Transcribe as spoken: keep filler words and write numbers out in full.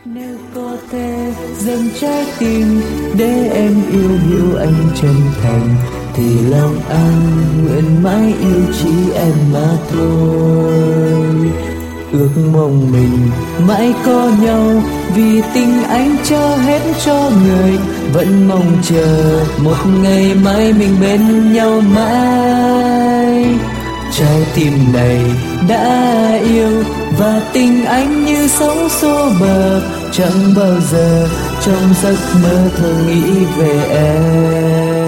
Nếu có thể dâng trái tim để em yêu hiểu anh chân thành, thì lòng anh nguyện mãi yêu chỉ em mà thôi. Ước mong mình mãi có nhau, vì tình anh cho hết cho người. Vẫn mong chờ một ngày mai mình bên nhau mãi. Trái tim này đã yêu và tình anh như sóng xô bờ, chẳng bao giờ trong giấc mơ thường nghĩ về em.